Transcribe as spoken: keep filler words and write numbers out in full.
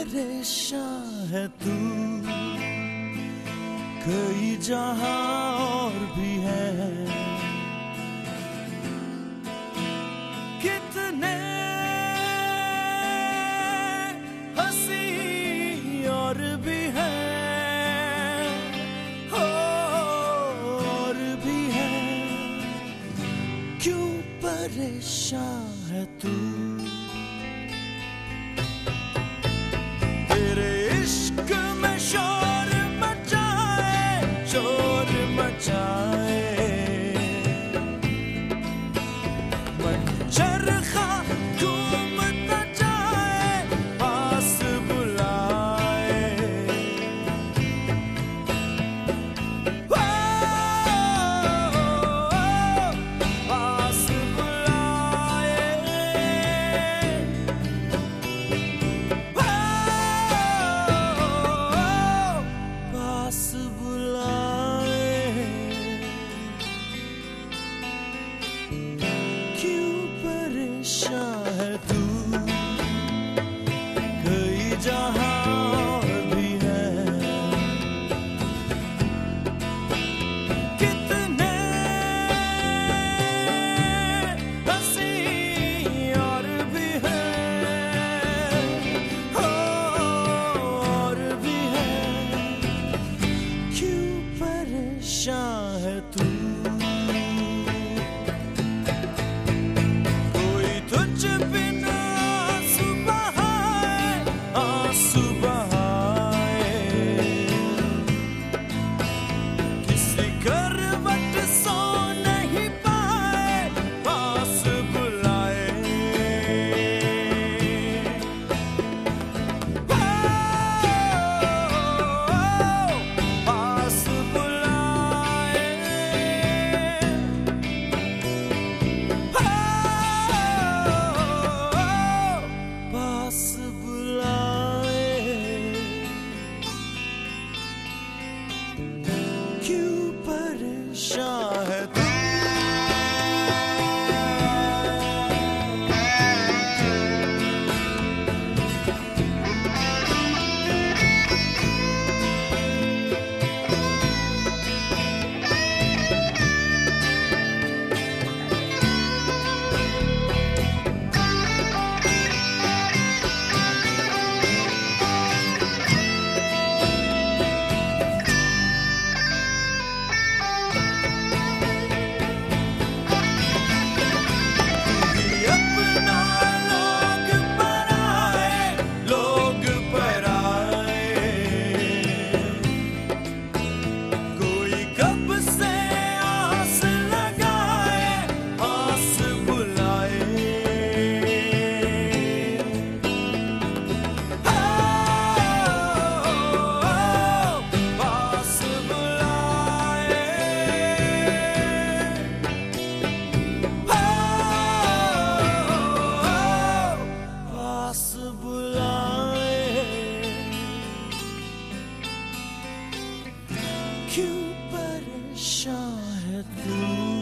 परेशान है तू, कई जहां और भी है, कितने हंसी और भी है, और भी है, क्यों परेशान है तू। तेरे इश्क में शोर मचाए, शोर मचाए, चरखा घूमता जाए, पास बुलाए, पास बुलाए, पास बुलाए, क्यों परेशान है तू, कई जहां और भी है, कितने हंसी और भी है, और भी है, क्यों परेशान है तू। तुझ बिना आंसू बहाए, आंसू बहाए, किसी करवट सो नहीं पाए, पास बुलाए, पास बुलाए, पास बुलाए, क्यों परेशान है तू। अपना लोग पराए, लोग पराए, कोई कब से आस लगाए, आस बुलाए, पास बुलाए, पास बुलाए, क्यों परेशान है तू।